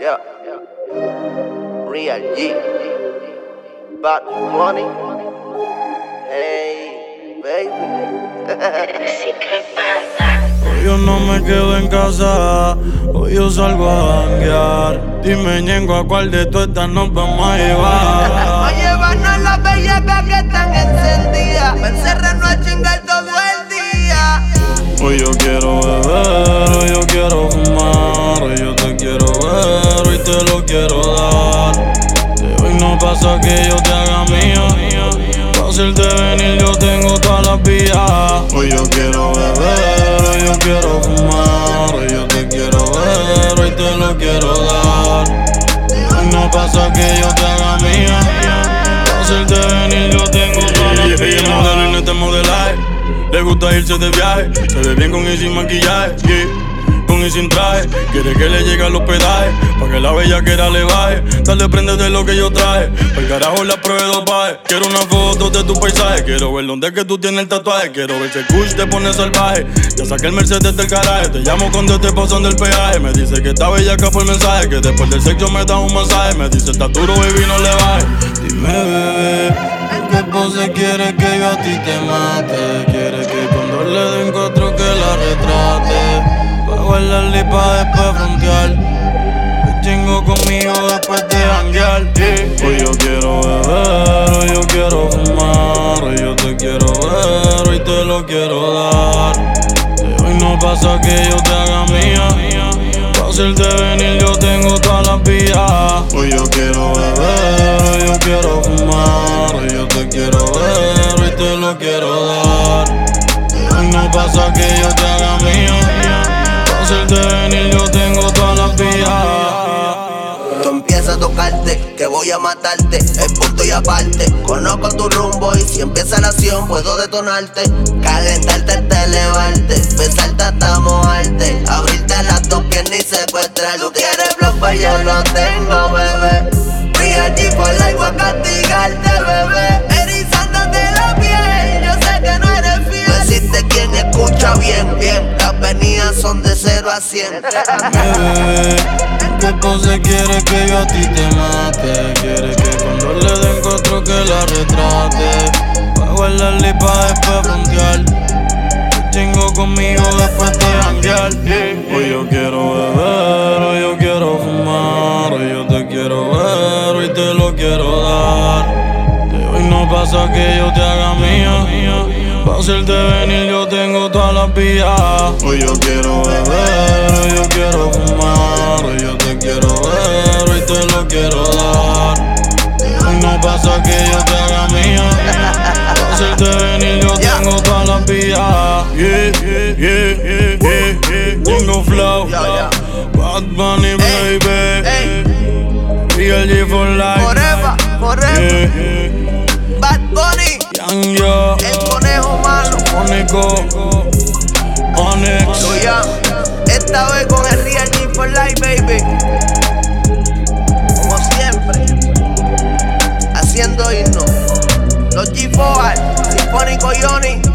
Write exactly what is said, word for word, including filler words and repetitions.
Yeah. Real G. Bad Bunny. Hey, baby. Hoy yo no me quedo en casa, hoy yo salgo a janguear. Dime, ñengo, a cuál de todas estas nos vamos a llevar. Vamos a llevarnos las bellacas que están encendidas, pa' encerrarnos a chingar todo el día. Hoy yo quiero beber, hoy yo quiero fumar, hoy yo te quiero ver, hoy te lo quiero dar. De hoy no pasa que yo te haga mía, fácil de venir, yo tengo todas las vías. Hoy yo quiero beber, hoy yo quiero fumar, hoy yo te quiero ver, hoy te lo quiero dar. De hoy no pasa que yo te haga mía, fácil de venir, yo tengo todas las vías. Ella es modelo en este modelaje, le gusta irse de viaje, se ve bien con y sin maquillaje, yeah, con y sin traje. Quiere que le llegue al hospedaje, pa' que la bellaquera le baje. Dale, prende de lo que yo traje, el carajo la pruebe dos bajes. Quiero una foto de tu paisaje, quiero ver dónde es que tú tienes el tatuaje. Quiero ver si el kush te pone salvaje, ya saqué el Mercedes del garaje. Te llamo cuando te pasan del peaje, me dice que está bellaca por mensaje, que después del sexo me da un masaje. Me dice está duro, baby, no le baje. Dime, bebé, ¿qué pose quieres que yo a ti te mate? Quiere que cuando le den cuatro que la retrate, pa' guardarla y pa' después frontear. Me chingo conmigo después de janguear, yeah. Hoy yo quiero beber, hoy yo quiero fumar, hoy yo te quiero ver, hoy te lo quiero dar. De hoy no pasa que yo te haga mía, fácil de venir, yo tengo todas las vías. Hoy yo quiero beber, hoy yo quiero fumar, hoy yo te quiero ver, hoy te lo quiero dar. De hoy no pasa que yo te haga mía, fácil de venir, yo tengo todas las vías. Tú empiezas a tocarte, que voy a matarte, es punto y aparte. Conozco tu rumbo y si empieza la acción puedo detonarte. Calentarte hasta elevarte, besarte hasta mojarte, abrirte las dos piernas y secuestrar. Tú quieres flow, pues yo lo tengo, bebé. Real G por la igual castigarte, bebé. Erizándote la piel, yo sé que no eres fiel. No existe quien escucha bien, bien. Las venidas son de cero a cien. Bebé, ¿qué pose quiere que yo a ti te mate? Quiere que cuando le den cuatro que la retrate, pa' guardarla y pa' después frontear. Te chingo conmigo después de janguear, yeah. Hoy yo quiero beber, hoy yo quiero fumar, hoy yo te quiero ver, hoy te lo quiero dar. De hoy no pasa que yo te haga mía, fácil de venir, yo tengo todas las vías. Hoy yo quiero beber, hoy yo quiero fumar, hoy yo te quiero ver, hoy te lo quiero dar. De hoy no pasa que yo te haga mía, fácil de venir, yo tengo todas las vías. Yeah, yeah, yeah, yeah, yeah, yeah. Jingo Flow, Bad Bunny, baby. Real G for life. Forever, forever. Yeah, yeah. Bad Bunny, Young Yo, el conejo malo. Mónico, Onyx. Luyan, esta vez con el Real G for life, baby. Como siempre, haciendo himno. Los G cuatro, Sinfónico Johnny.